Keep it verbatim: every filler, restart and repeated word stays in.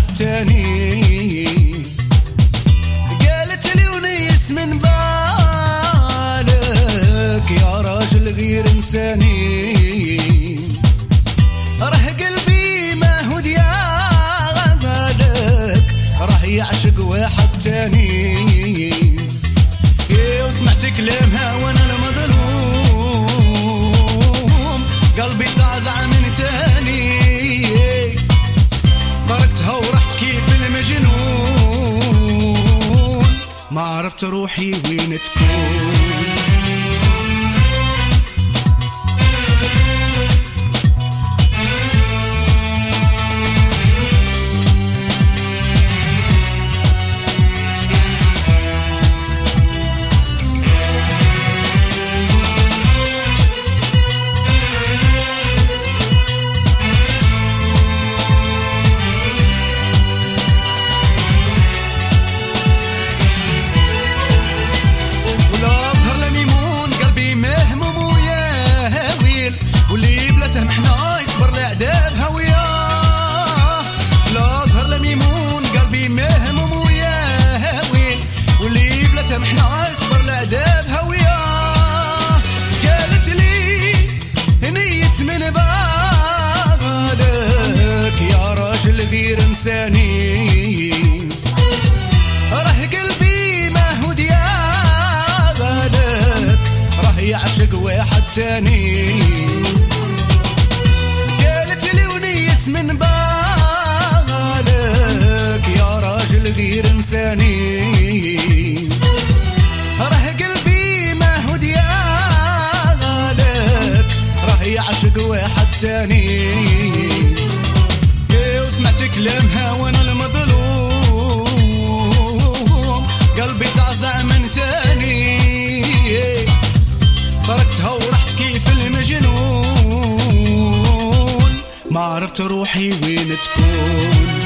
تاني. قالت لي ونيس من بالك يا راجل غير انساني، راه قلبي ما هو ديالك راه يعشق واحد تاني. وسمعت كلامها وانا المظلوم، قلبي تعزع من تاني، تركتها ورحت كيف المجنون، ما عرفت روحي وين تكون. محنا يصبر لعذابها وياه، لا زهر لا ميمون قلبي مهموم وياه ويل، واللي بلاته محنا يصبر لعذابها وياه. قالت لي نيس من بالك يا راجل غير انساني، راه قلبي ما هو ديالك راه يعشق واحد تاني. من بالك يا راجل غير انساني، راه قلبي ما هو ديالك راه يعشق واحد تاني. وسمعت كلامها وانا المظلوم، قلبي تعزع من تاني، تركتها ورحت كيف المجنون، ما عرفت روحي وين تكون.